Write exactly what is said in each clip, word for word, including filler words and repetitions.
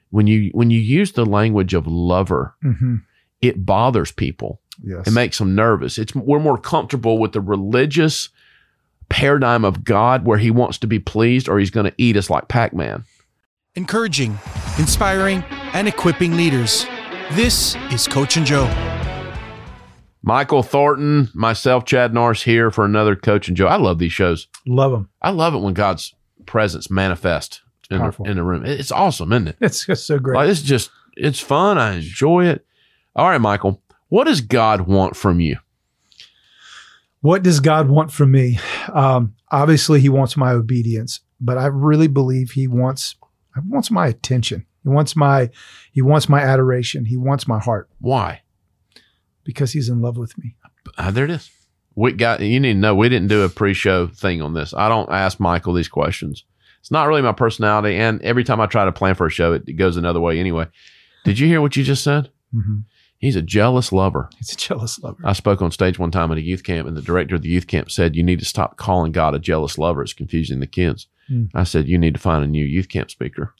when you when you use the language of lover, Mm-hmm. it bothers people. Yes. It makes them nervous. It's we're more comfortable with the religious paradigm of God where he wants to be pleased or he's going to eat us like Pac-Man. Encouraging, inspiring, and equipping leaders. This is Coach and Joe. Michael Thornton, myself, Chad Norris here for another Coach and Joe. I love these shows. Love them. I love it when God's presence manifests in the, in the room. It's awesome, isn't it? It's just so great. Like, it's just, it's fun. I enjoy it. All right, Michael, what does God want from you? What does God want from me? Um, obviously, he wants my obedience, but I really believe he wants, he wants my attention. He wants my, he wants my adoration. He wants my heart. Why? Because he's in love with me. Uh, there it is. We got, you need to know, we didn't do a pre-show thing on this. I don't ask Michael these questions. It's not really my personality. And every time I try to plan for a show, it, it goes another way anyway. Did you hear what you just said? Mm-hmm. He's a jealous lover. He's a jealous lover. I spoke on stage one time at a youth camp, and the director of the youth camp said, you need to stop calling God a jealous lover. It's confusing the kids. Mm. I said, you need to find a new youth camp speaker.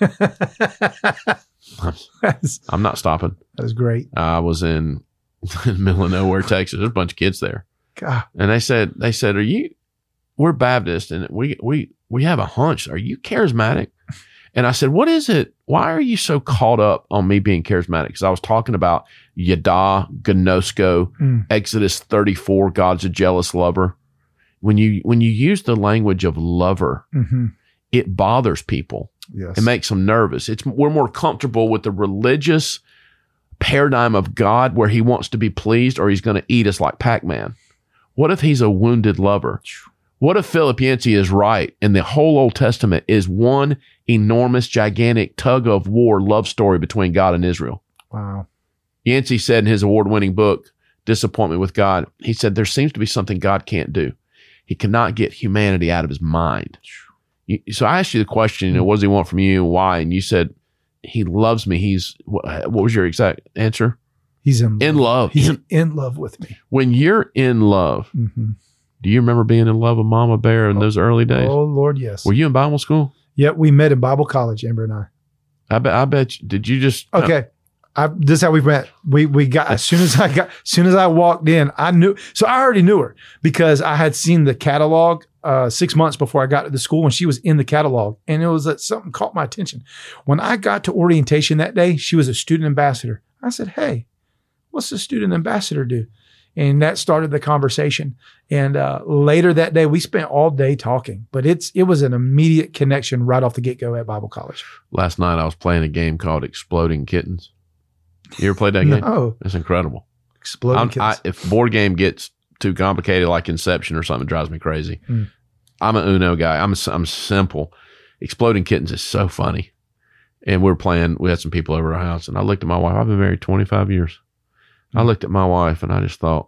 I'm, I'm not stopping. That was great. I was in, in the middle of nowhere, Texas. There's a bunch of kids there. God. And they said, they said, are you, we're Baptist, and we, we, we have a hunch. Are you charismatic? And I said, what is it? Why are you so caught up on me being charismatic? Because I was talking about Yada, Gnosko, mm. Exodus thirty-four, God's a jealous lover. When you when you use the language of lover, mm-hmm. it bothers people. Yes. It makes them nervous. It's we're more comfortable with the religious paradigm of God where he wants to be pleased or he's going to eat us like Pac-Man. What if he's a wounded lover? What if Philip Yancey is right and the whole Old Testament is one enormous, gigantic tug of war love story between God and Israel? Wow. Yancey said in his award-winning book, Disappointment with God, he said, there seems to be something God can't do. He cannot get humanity out of his mind. So I asked you the question, you know, what does he want from you? Why? And you said, he loves me. He's, what was your exact answer? He's in love. In love. He's in, in love with me. When you're in love, mm-hmm. do you remember being in love with Mama Bear in oh, those early days? Oh, Lord, yes. Were you in Bible school? Yeah, we met in Bible college, Amber and I. I bet. I bet. You, did you just? Okay, I, this is how we met. We we got as soon as I got, as soon as I walked in, I knew. So I already knew her because I had seen the catalog uh, six months before I got to the school, and she was in the catalog, and it was that something caught my attention. When I got to orientation that day, she was a student ambassador. I said, "Hey, what's the student ambassador do?" And that started the conversation. And uh, later that day, we spent all day talking. But it's it was an immediate connection right off the get-go at Bible college. Last night, I was playing a game called Exploding Kittens. You ever played that game? No. It's incredible. Exploding I'm, Kittens. I, if board game gets too complicated, like Inception or something, it drives me crazy. Mm. I'm an Uno guy. I'm I'm simple. Exploding Kittens is so funny. And we were playing. We had some people over our house. And I looked at my wife. I've been married twenty-five years. I looked at my wife and I just thought,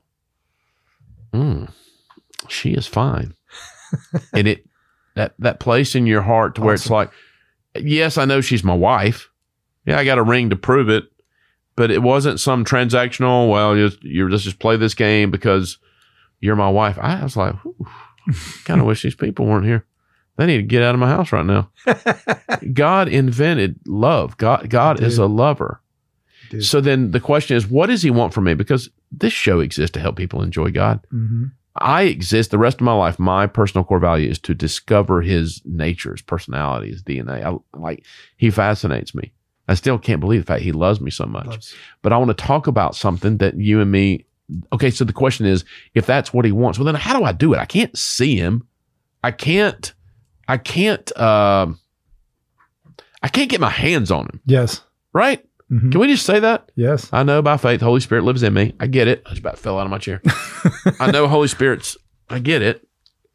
hmm, she is fine. And it, that, that place in your heart to where awesome. It's like, yes, I know she's my wife. Yeah, I got a ring to prove it, but it wasn't some transactional, well, you're, you're let's just play this game because you're my wife. I was like, kind of wish these people weren't here. They need to get out of my house right now. God invented love. God, God is a lover. Dude. So then the question is, what does he want from me? Because this show exists to help people enjoy God. Mm-hmm. I exist the rest of my life. My personal core value is to discover his nature, his personality, his D N A. I, like, he fascinates me. I still can't believe the fact he loves me so much. Loves. But I want to talk about something that you and me, okay, so the question is, if that's what he wants, well, then how do I do it? I can't see him. I can't, I can't, uh, I can't get my hands on him. Yes. Right? Mm-hmm. Can we just say that? Yes. I know by faith, the Holy Spirit lives in me. I get it. I just about fell out of my chair. I know Holy Spirit's, I get it.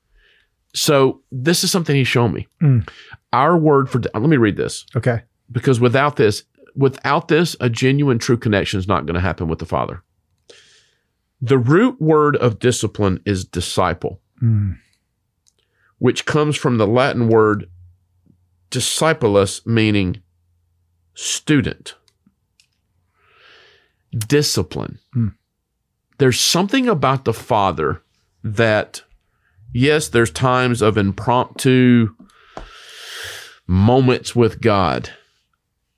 So this is something he's shown me. Mm. Our word for, let me read this. Okay. Because without this, without this, a genuine true connection is not going to happen with the Father. The root word of discipline is disciple, mm. which comes from the Latin word discipulus, meaning student. Discipline. Mm. There's something about the Father that, yes, there's times of impromptu moments with God,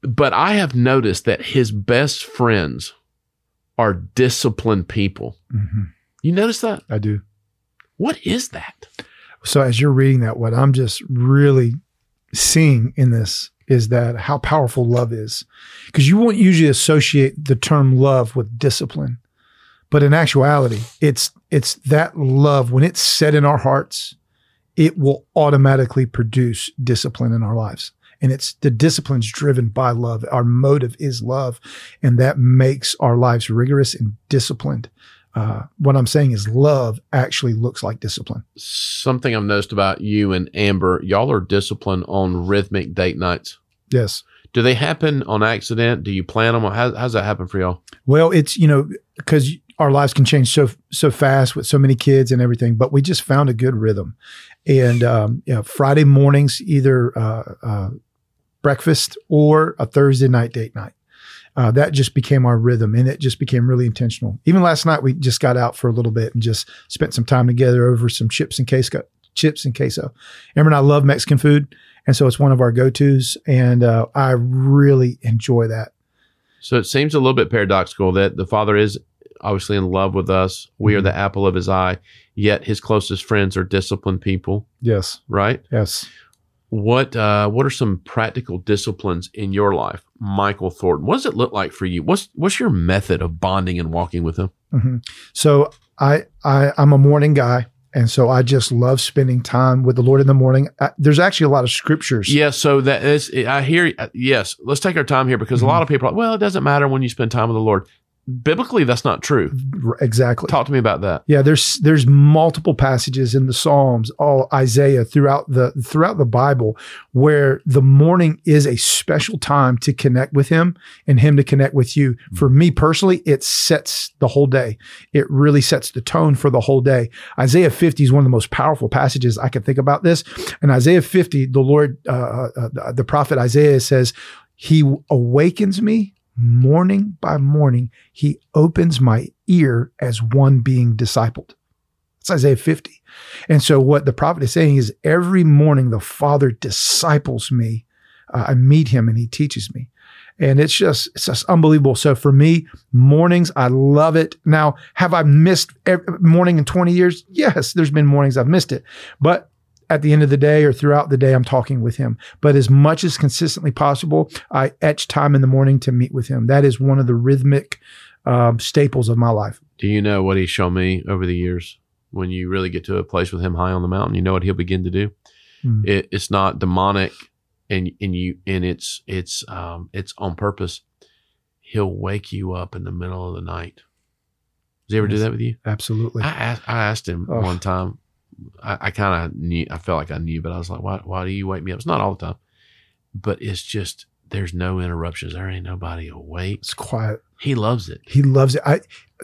But I have noticed that his best friends are disciplined people. Mm-hmm. You notice that? I do. What is that? So as you're reading that, what I'm just really seeing in this is that how powerful love is. Because you won't usually associate the term love with discipline. But in actuality, it's it's that love, when it's set in our hearts, it will automatically produce discipline in our lives. And it's the discipline's driven by love. Our motive is love. And that makes our lives rigorous and disciplined. Uh, what I'm saying is love actually looks like discipline. Something I've noticed about you and Amber, y'all are disciplined on rhythmic date nights. Yes. Do they happen on accident? Do you plan them? How, how's that happen for y'all? Well, it's, you know, because our lives can change so so fast with so many kids and everything, but we just found a good rhythm. And um, you know, Friday mornings, either uh, uh, breakfast or a Thursday night date night. Uh, that just became our rhythm, and it just became really intentional. Even last night, we just got out for a little bit and just spent some time together over some chips and queso. Chips and queso. Amber and I love Mexican food, and so it's one of our go-tos, and uh, I really enjoy that. So it seems a little bit paradoxical that the Father is obviously in love with us. We mm-hmm. are the apple of his eye, yet his closest friends are disciplined people. Yes. Right? Yes. What uh, what are some practical disciplines in your life, Michael Thornton? What does it look like for you? What's what's your method of bonding and walking with him? Mm-hmm. So I, I I'm a morning guy, and so I just love spending time with the Lord in the morning. I, there's actually a lot of scriptures. Yeah, so that is, I hear. Yes, let's take our time here because mm-hmm. a lot of people are like, well, it doesn't matter when you spend time with the Lord. Biblically, that's not true. Exactly. Talk to me about that. Yeah, there's there's multiple passages in the Psalms, all Isaiah, throughout the throughout the Bible, where the morning is a special time to connect with him and him to connect with you. Mm-hmm. For me personally, it sets the whole day. It really sets the tone for the whole day. Isaiah fifty is one of the most powerful passages I can think about this. In Isaiah fifty, the Lord, uh, uh, the prophet Isaiah says, he awakens me morning by morning. He opens my ear as one being discipled. It's Isaiah fifty. And so what the prophet is saying is every morning the Father disciples me. Uh, I meet him and he teaches me. And it's just, it's just unbelievable. So for me, mornings, I love it. Now, have I missed every morning in twenty years? Yes, there's been mornings I've missed it. But at the end of the day or throughout the day, I'm talking with him. But as much as consistently possible, I etch time in the morning to meet with him. That is one of the rhythmic um, staples of my life. Do you know what he's shown me over the years? When you really get to a place with him high on the mountain, you know what he'll begin to do? Mm. It, it's not demonic, and and you and it's it's um it's on purpose. He'll wake you up in the middle of the night. Does he ever yes. do that with you? Absolutely. I asked, I asked him oh. one time. I, I kind of knew, I felt like I knew, but I was like, why, why do you wake me up? It's not all the time, but it's just, there's no interruptions. There ain't nobody awake. It's quiet. He loves it. He loves it. I,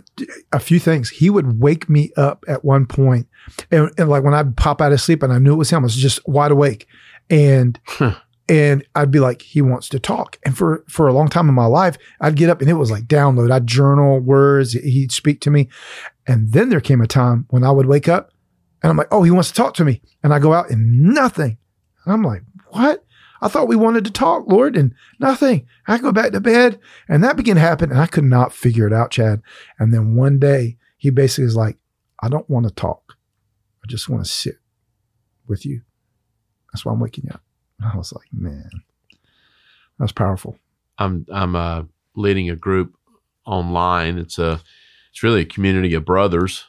a few things. He would wake me up at one point, and, and like when I'd pop out of sleep and I knew it was him, I was just wide awake. And, and I'd be like, he wants to talk. And for, for a long time in my life, I'd get up and it was like download. I'd journal words. He'd speak to me. And then there came a time when I would wake up and I'm like, oh, he wants to talk to me. And I go out and nothing. And I'm like, what? I thought we wanted to talk, Lord, and nothing. I go back to bed and that began to happen. And I could not figure it out, Chad. And then one day he basically is like, I don't want to talk. I just want to sit with you. That's why I'm waking you up. And I was like, man, that's powerful. I'm, I'm uh, leading a group online. It's a, it's really a community of brothers.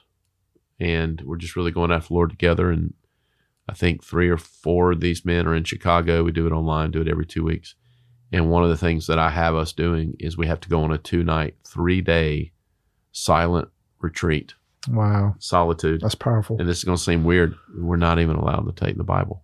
And we're just really going after the Lord together. And I think three or four of these men are in Chicago. We do it online, do it every two weeks. And one of the things that I have us doing is we have to go on a two-night, three-day silent retreat. Wow. Solitude. That's powerful. And this is going to seem weird. We're not even allowed to take the Bible.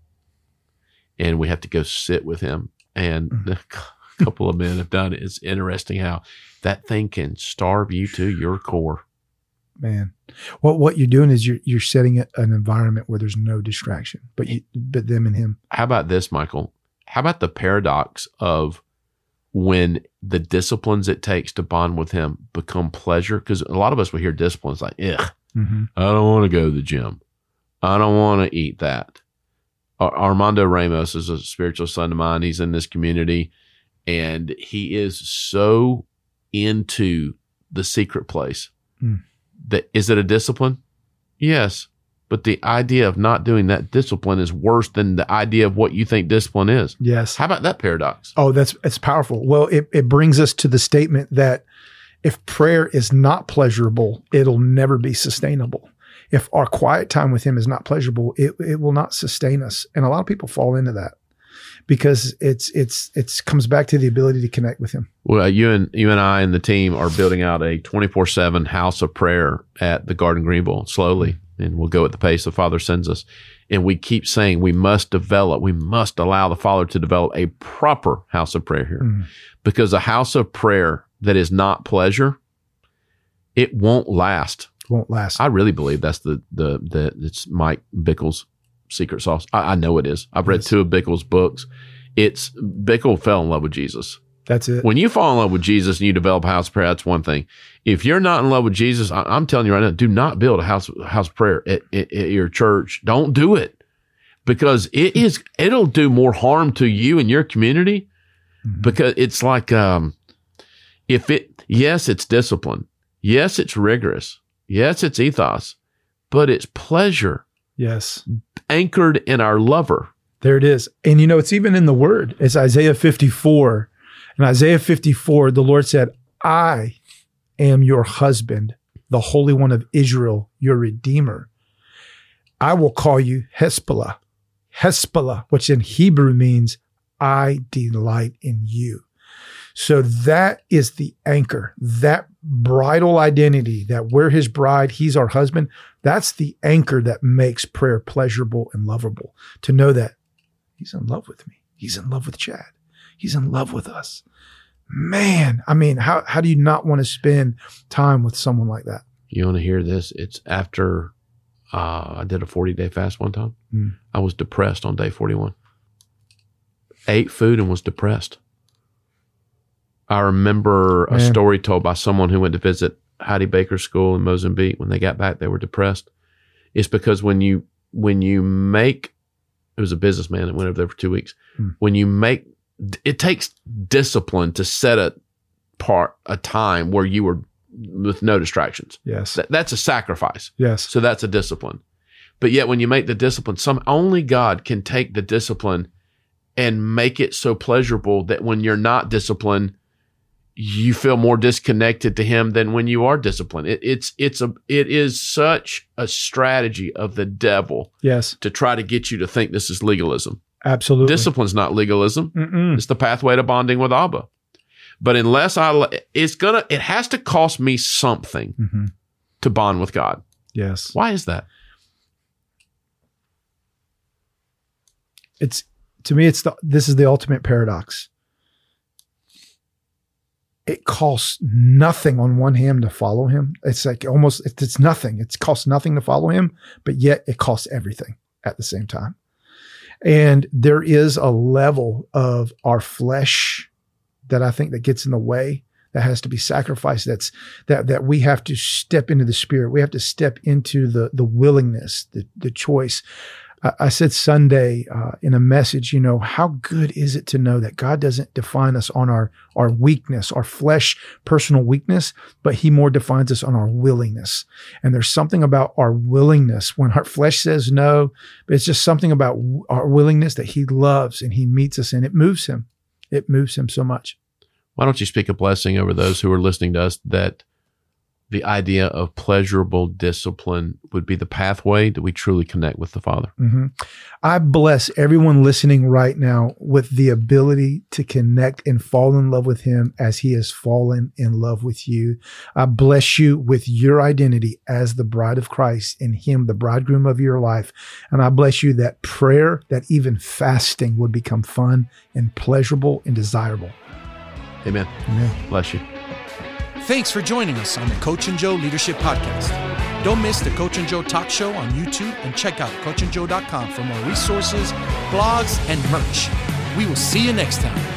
And we have to go sit with him. And mm-hmm. a couple of men have done it. It's interesting how that thing can starve you to your core. Man, what what you're doing is you're you're setting an environment where there's no distraction, but you, but them and him. How about this, Michael? How about the paradox of when the disciplines it takes to bond with him become pleasure? Because a lot of us will hear disciplines like, ugh, mm-hmm. I don't want to go to the gym. I don't want to eat that. Ar- Armando Ramos is a spiritual son of mine. He's in this community. and he is so into the secret place. Mm. That is it a discipline? Yes. But the idea of not doing that discipline is worse than the idea of what you think discipline is. Yes. How about that paradox? Oh, that's it's powerful. Well, it, it brings us to the statement that if prayer is not pleasurable, it'll never be sustainable. If our quiet time with him is not pleasurable, it, it will not sustain us. And a lot of people fall into that because it's it's it's comes back to the ability to connect with him. Well, you and you and I and the team are building out a twenty-four seven house of prayer at the Garden Greenville slowly, and we'll go at the pace the Father sends us. And we keep saying we must develop, we must allow the Father to develop a proper house of prayer here, Mm. because a house of prayer that is not pleasure, it won't last. Won't last. I really believe that's the the the it's Mike Bickle's secret sauce. I, I know it is. I've read Yes. two of Bickle's books. It's Bickle fell in love with Jesus. That's it. When you fall in love with Jesus and you develop a house of prayer, that's one thing. If you're not in love with Jesus, I, I'm telling you right now, do not build a house house of prayer at, at, at your church. Don't do it, because it is it'll do more harm to you and your community. Mhm. Because it's like um, if it yes, it's discipline. Yes, it's rigorous. Yes, it's ethos, but it's pleasure Yes. anchored in our lover. There it is. And you know, it's even in the word. It's Isaiah fifty-four. In Isaiah fifty-four, the Lord said, I am your husband, the Holy One of Israel, your Redeemer. I will call you Hezbollah. Hezbollah, which in Hebrew means I delight in you. So that is the anchor, that bridal identity, that we're his bride, he's our husband. That's the anchor that makes prayer pleasurable and lovable, to know that he's in love with me. He's in love with Chad. He's in love with us. Man, I mean, how, how do you not want to spend time with someone like that? You want to hear this? It's after uh, I did a forty-day fast one time. Mm. I was depressed on day forty-one. Ate food and was depressed. I remember a Man. story told by someone who went to visit Heidi Baker School in Mozambique. When they got back, they were depressed. It's because when you when you make, it was a businessman that went over there for two weeks. Hmm. When you make, it takes discipline to set a part a time where you were with no distractions. Yes. That, that's a sacrifice. Yes. So that's a discipline. But yet when you make the discipline, some only God can take the discipline and make it so pleasurable that when you're not disciplined, you feel more disconnected to him than when you are disciplined. It, it's it's a it is such a strategy of the devil Yes. to try to get you to think this is legalism. Absolutely. Discipline's not legalism. Mm-mm. It's the pathway to bonding with Abba. But unless I, it's gonna, it has to cost me something Mhm. to bond with God. Yes. Why is that? It's, to me, it's the, this is the ultimate paradox. It costs nothing on one hand to follow him. It's like almost, it's, it's nothing. It costs nothing to follow him, but yet it costs everything at the same time. And there is a level of our flesh that I think that gets in the way, that has to be sacrificed. That's that, that we have to step into the spirit. We have to step into the, the willingness, the, the choice. I said Sunday uh, in a message, you know, how good is it to know that God doesn't define us on our, our weakness, our flesh, personal weakness, but he more defines us on our willingness. And there's something about our willingness when our flesh says no, but it's just something about our willingness that he loves and he meets us in. It moves him. It moves him so much. Why don't you speak a blessing over those who are listening to us, that the idea of pleasurable discipline would be the pathway that we truly connect with the Father. Mm-hmm. I bless everyone listening right now with the ability to connect and fall in love with him as he has fallen in love with you. I bless you with your identity as the bride of Christ and him, the bridegroom of your life. And I bless you that prayer, that even fasting would become fun and pleasurable and desirable. Amen. Amen. Bless you. Thanks for joining us on the Coach and Joe Leadership Podcast. Don't miss the Coach and Joe Talk Show on YouTube, and check out coach and joe dot com for more resources, blogs, and merch. We will see you next time.